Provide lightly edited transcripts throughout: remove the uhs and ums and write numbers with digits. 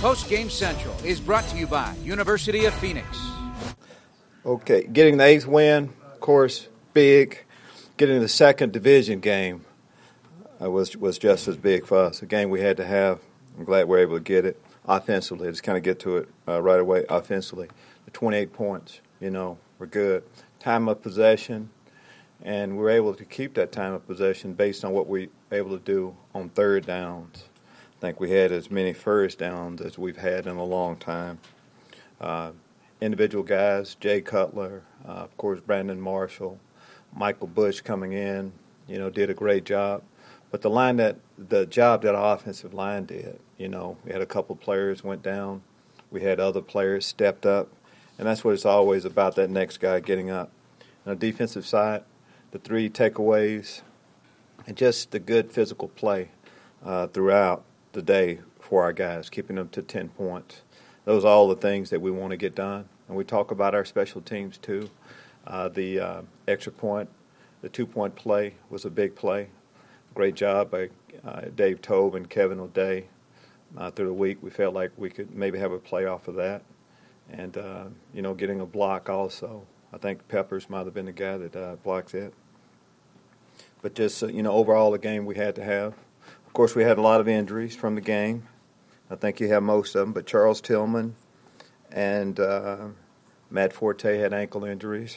Post Game Central is brought to you by University of Phoenix. Okay, getting the 8th win, of course, big. Getting the second division game was just as big for us. A game we had to have. I'm glad we're able to get it. Offensively, just kind of get to it right away. Offensively, the 28 points, we're good. Time of possession, and we're able to keep that time of possession based on what we were able to do on third downs. I think we had as many first downs as we've had in a long time. Individual guys, Jay Cutler, of course, Brandon Marshall, Michael Bush coming in, did a great job. But the job that our offensive line did, we had a couple players went down. We had other players stepped up. And that's what it's always about, that next guy getting up. On the defensive side, the 3 takeaways and just the good physical play throughout the day for our guys, keeping them to 10 points. Those are all the things that we want to get done. And we talk about our special teams too. The extra point, the 2-point play was a big play. Great job by Dave Tobe and Kevin O'Day. Through the week, we felt like we could maybe have a play off of that. And, getting a block also. I think Peppers might have been the guy that blocked it. But just, overall the game we had to have. Of course, we had a lot of injuries from the game. I think you have most of them. But Charles Tillman and Matt Forte had ankle injuries.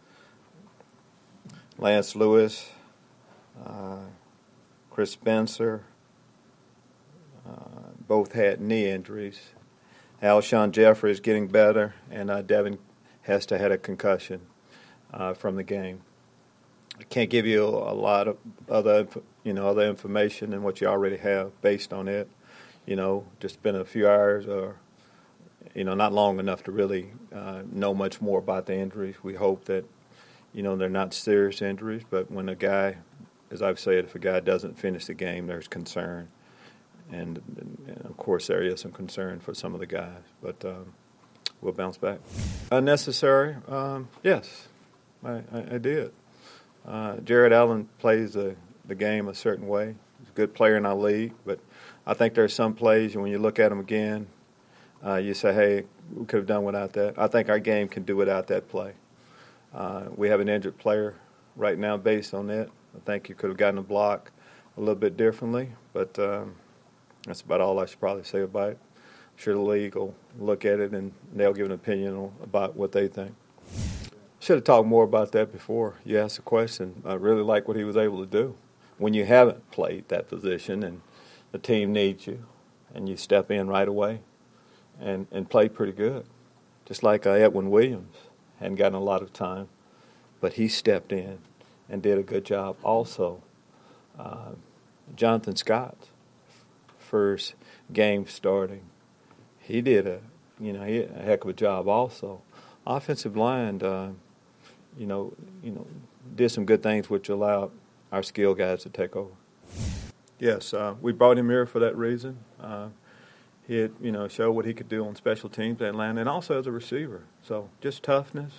Lance Lewis, Chris Spencer, both had knee injuries. Alshon Jeffrey is getting better, and Devin Hester had a concussion from the game. I can't give you a lot of other information than what you already have based on it. Just been a few hours or, not long enough to really know much more about the injuries. We hope that, they're not serious injuries, but when a guy, as I've said, if a guy doesn't finish the game, there's concern. And of course, there is some concern for some of the guys, but we'll bounce back. Unnecessary? Yes, I did. Jared Allen plays the game a certain way. He's a good player in our league, but I think there's some plays, and when you look at them again, you say, hey, we could have done without that. I think our game can do without that play. We have an injured player right now based on that. I think you could have gotten a block a little bit differently, but that's about all I should probably say about it. I'm sure the league will look at it and they'll give an opinion about what they think. Should have talked more about that before you asked the question. I really like what he was able to do. When you haven't played that position and the team needs you and you step in right away and play pretty good. Just like Edwin Williams hadn't gotten a lot of time, but he stepped in and did a good job also. Jonathan Scott, first game starting, he did a heck of a job also. Offensive line, did some good things which allowed our skill guys to take over. Yes, we brought him here for that reason. He had, showed what he could do on special teams at Atlanta and also as a receiver. So just toughness.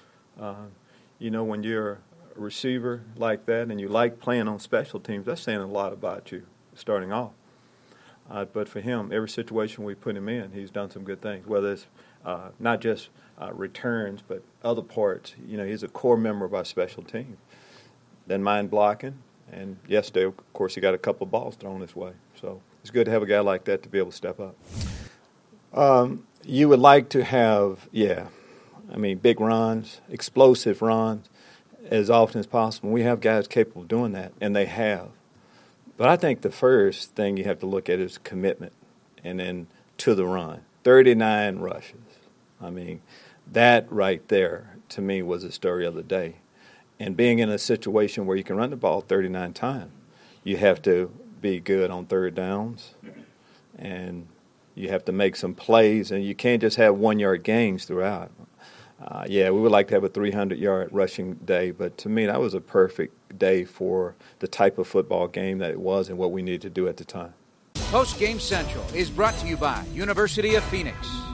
When you're a receiver like that and you like playing on special teams, that's saying a lot about you starting off. But for him, every situation we put him in, he's done some good things, whether it's not just returns, but other parts. He's a core member of our special team. Doesn't mind blocking. And yesterday, of course, he got a couple of balls thrown his way. So it's good to have a guy like that to be able to step up. You would like to have, big runs, explosive runs as often as possible. We have guys capable of doing that, and they have. But I think the first thing you have to look at is commitment and then to the run. 39 rushes. That right there, to me, was the story of the day. And being in a situation where you can run the ball 39 times, you have to be good on third downs, and you have to make some plays, and you can't just have 1-yard gains throughout. We would like to have a 300-yard rushing day, but to me that was a perfect day for the type of football game that it was and what we needed to do at the time. Post Game Central is brought to you by University of Phoenix.